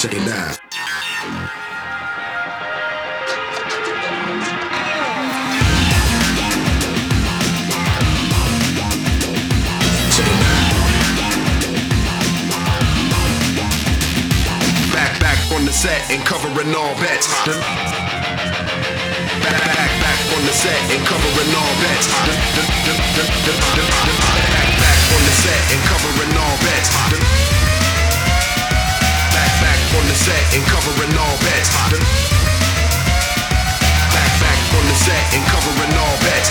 Check it out. Check it out. Back on the set and covering all bets. Back on the set and covering all bets. Back on the set and covering all bets. Back on the set and covering all bets. Back on the set and covering all bets.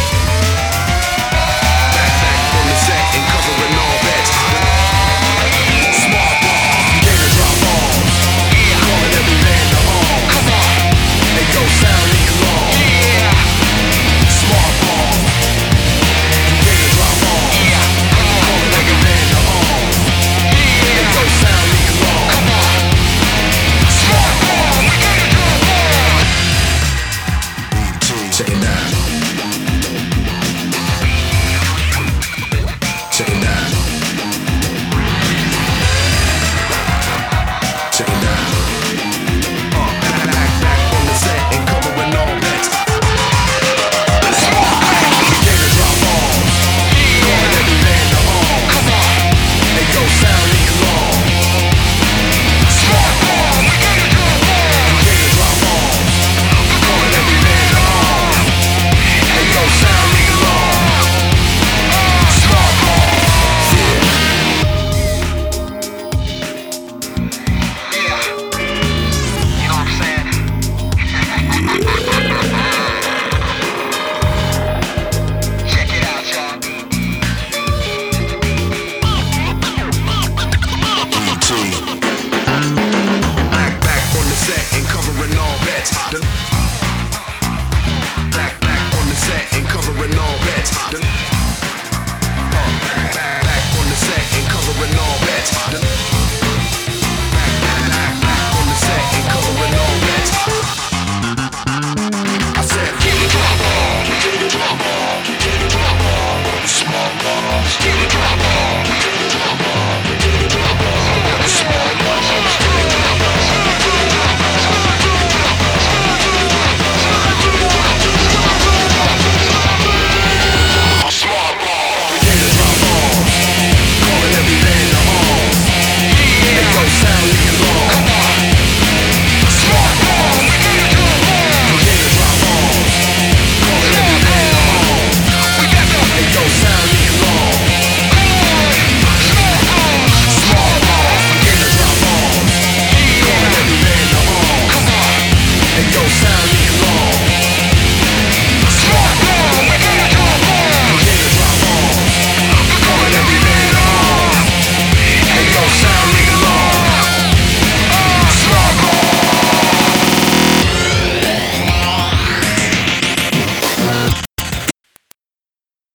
Back on the set and covering all bets. Smart ball, game to drop balls. Calling every man to home. Come on, they go sound league long. Smart ball, game to drop balls. Calling every man to home. They go sound league long. Come on, smart ball, game to drop balls. Check it out. Check it out. Check it out. Back on the set and covering all bets. Begin to drop balls. Calling every man to home. Come on, they go sound league long. Smart ball. Begin to drop balls. Calling every man to home. They go sound league long. Smart ball. Back on the set and covering all bets.